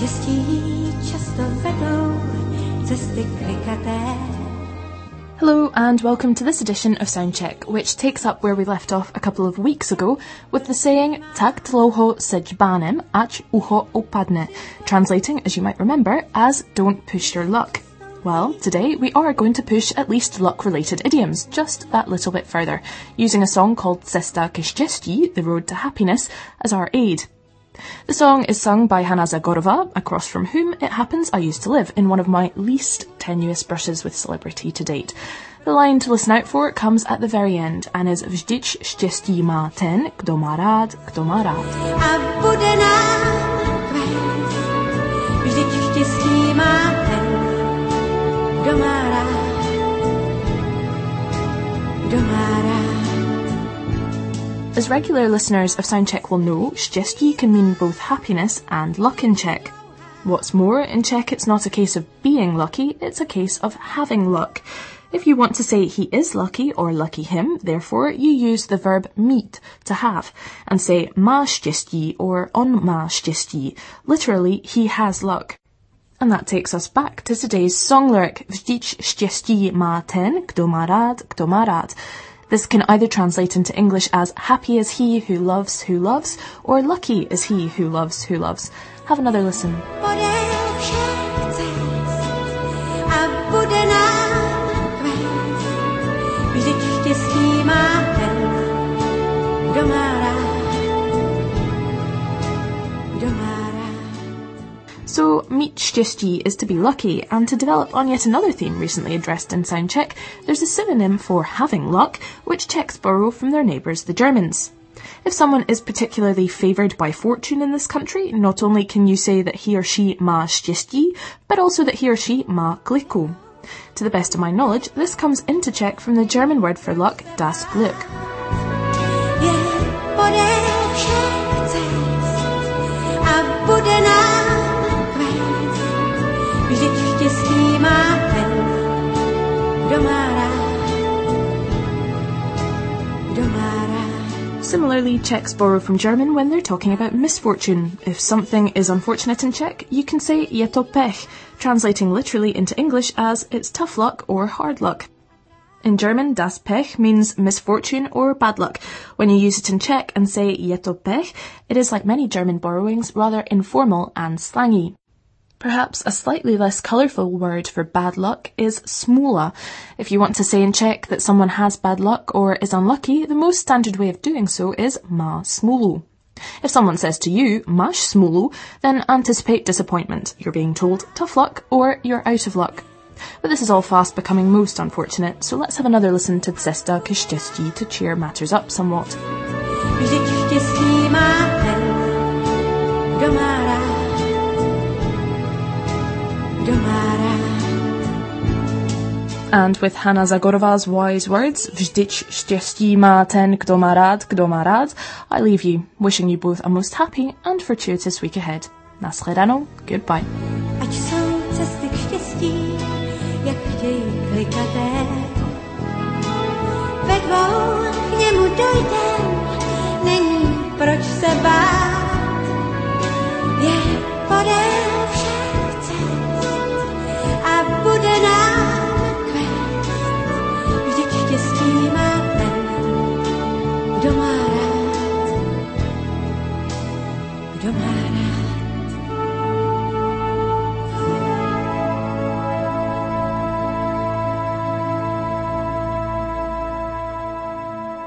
štěstí často vedou cesty klikaté. Hello and welcome to this edition of Soundcheck, which takes up where we left off a couple of weeks ago with the saying tak dlouho se džbánem, ať ucho opadne, translating, as you might remember, as don't push your luck. Well, today we are going to push at least luck-related idioms just that little bit further, using a song called Cesta ke štěstí, The Road to Happiness, as our aid. The song is sung by Hanna Zagorová, across from whom it happens I used to live in one of my least tenuous brushes with celebrity to date. The line to listen out for comes at the very end and is Vždyť štěstí má ten, kdo má rád, kdo má rád. A bude nám kvést, vždyť štěstí má ten, kdo má rád, kdo má rád. As regular listeners of Soundcheck will know, štěstí can mean both happiness and luck in Czech. What's more, in Czech it's not a case of being lucky, it's a case of having luck. If you want to say he is lucky or lucky him, therefore, you use the verb mít, to have, and say má štěstí or on má štěstí, literally he has luck. And that takes us back to today's song lyric, Vždyť štěstí má ten, kdo má rád, kdo má rád. This can either translate into English as happy is he who loves, or lucky is he who loves, who loves. Have another listen. So, mít štěstí is to be lucky, and to develop on yet another theme recently addressed in Soundcheck, there's a synonym for having luck, which Czechs borrow from their neighbours, the Germans. If someone is particularly favoured by fortune in this country, not only can you say that he or she má štěstí, but also that he or she má kliku. To the best of my knowledge, this comes into Czech from the German word for luck, das Glück. Similarly, Czechs borrow from German when they're talking about misfortune. If something is unfortunate in Czech, you can say je to pech, translating literally into English as it's tough luck or hard luck. In German, das Pech means misfortune or bad luck. When you use it in Czech and say je to pech, it is like many German borrowings, rather informal and slangy. Perhaps a slightly less colourful word for bad luck is smůla. If you want to say in Czech that someone has bad luck or is unlucky, the most standard way of doing so is má smůlu. If someone says to you, máš smůlu, then anticipate disappointment. You're being told tough luck or you're out of luck. But this is all fast becoming most unfortunate, so let's have another listen to Cesta ke štěstí to cheer matters up somewhat. Vždyť štěstí má ten, kdo má rád. And with Hanna Zagorová's wise words, Vždyť štěstí má ten, kdo má rád, I leave you, wishing you both a most happy and fortuitous week ahead. Nashledanou, goodbye. Ať jsou cesty k štěstí, jak chtějí klikaté, ve dvou k němu dojdem, není proč se bát, je podél všech cest a bude nám kvést. Vždyť štěstí má ten, kdo má rád, kdo má